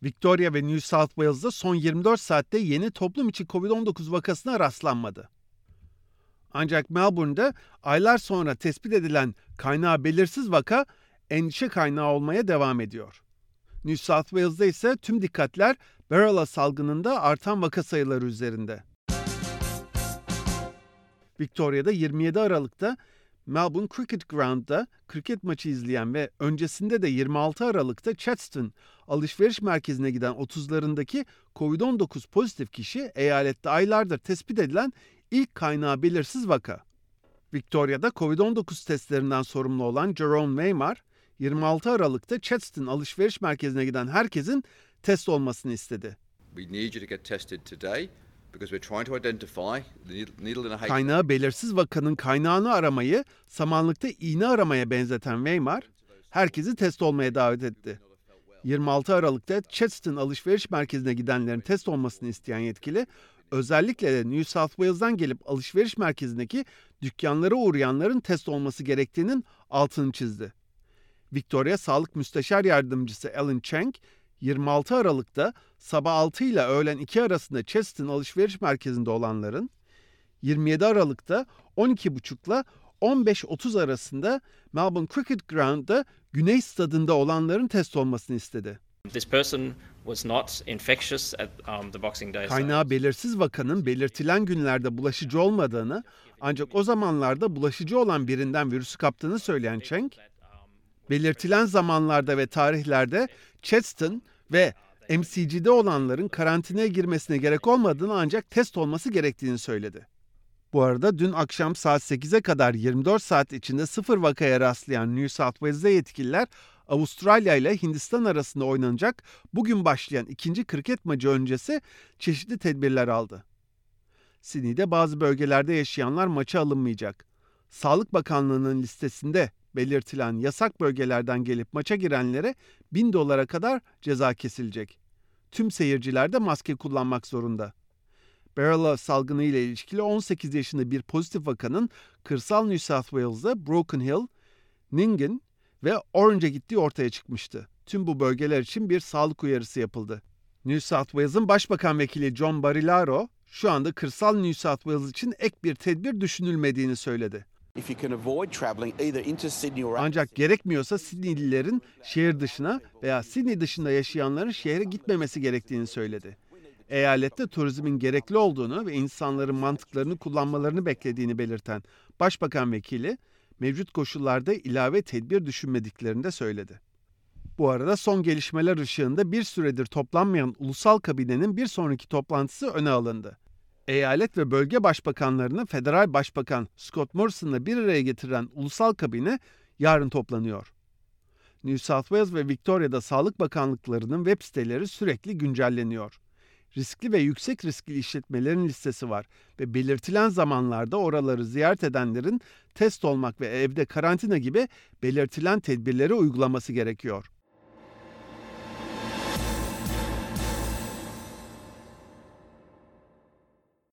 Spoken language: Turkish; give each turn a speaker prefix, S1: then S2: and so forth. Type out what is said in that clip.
S1: Victoria ve New South Wales'da son 24 saatte yeni toplum içi COVID-19 vakasına rastlanmadı. Ancak Melbourne'de aylar sonra tespit edilen kaynağı belirsiz vaka endişe kaynağı olmaya devam ediyor. New South Wales'da ise tüm dikkatler Barilla salgınında artan vaka sayıları üzerinde. Victoria'da 27 Aralık'ta Melbourne Cricket Ground'da kriket maçı izleyen ve öncesinde de 26 Aralık'ta Chadstone alışveriş merkezine giden 30'larındaki COVID-19 pozitif kişi eyalette aylardır tespit edilen ilk kaynağı belirsiz vaka. Victoria'da COVID-19 testlerinden sorumlu olan Jerome Weimar, 26 Aralık'ta Chadstone alışveriş merkezine giden herkesin test olmasını istedi. Kaynağı belirsiz vakanın kaynağını aramayı samanlıkta iğne aramaya benzeten Weimar, herkesi test olmaya davet etti. 26 Aralık'ta Chadstone alışveriş merkezine gidenlerin test olmasını isteyen yetkili, özellikle de New South Wales'dan gelip alışveriş merkezindeki dükkanlara uğrayanların test olması gerektiğinin altını çizdi. Victoria Sağlık Müsteşar Yardımcısı Alan Cheng, 26 Aralık'ta sabah 6 ile öğlen 2 arasında Chadstone alışveriş merkezinde olanların, 27 Aralık'ta 12.30 ile 15.30 arasında Melbourne Cricket Ground'da Güney Stadında olanların test olmasını istedi. Kaynağı belirsiz vakanın belirtilen günlerde bulaşıcı olmadığını, ancak o zamanlarda bulaşıcı olan birinden virüsü kaptığını söyleyen Cheng, belirtilen zamanlarda ve tarihlerde Chadstone ve MCG'de olanların karantinaya girmesine gerek olmadığını ancak test olması gerektiğini söyledi. Bu arada dün akşam saat 8'e kadar 24 saat içinde 0 vakaya rastlayan New South Wales'de yetkililer Avustralya ile Hindistan arasında oynanacak bugün başlayan ikinci kriket maçı öncesi çeşitli tedbirler aldı. Sydney'de bazı bölgelerde yaşayanlar maça alınmayacak. Sağlık Bakanlığı'nın listesinde belirtilen yasak bölgelerden gelip maça girenlere $1000 kadar ceza kesilecek. Tüm seyirciler de maske kullanmak zorunda. Barilla salgını ile ilişkili 18 yaşında bir pozitif vakanın kırsal New South Wales'da Broken Hill, Nyngan ve Orange'a gittiği ortaya çıkmıştı. Tüm bu bölgeler için bir sağlık uyarısı yapıldı. New South Wales'ın Başbakan Vekili John Barilaro, şu anda kırsal New South Wales için ek bir tedbir düşünülmediğini söyledi. Ancak gerekmiyorsa Sydneylilerin şehir dışına veya Sydney dışında yaşayanların şehre gitmemesi gerektiğini söyledi. Eyalette turizmin gerekli olduğunu ve insanların mantıklarını kullanmalarını beklediğini belirten Başbakan Vekili, mevcut koşullarda ilave tedbir düşünmediklerini de söyledi. Bu arada son gelişmeler ışığında bir süredir toplanmayan ulusal kabinenin bir sonraki toplantısı öne alındı. Eyalet ve bölge başbakanlarını Federal Başbakan Scott Morrison'la bir araya getiren ulusal kabine yarın toplanıyor. New South Wales ve Victoria'da Sağlık Bakanlıklarının web siteleri sürekli güncelleniyor. Riskli ve yüksek riskli işletmelerin listesi var ve belirtilen zamanlarda oraları ziyaret edenlerin test olmak ve evde karantina gibi belirtilen tedbirleri uygulaması gerekiyor.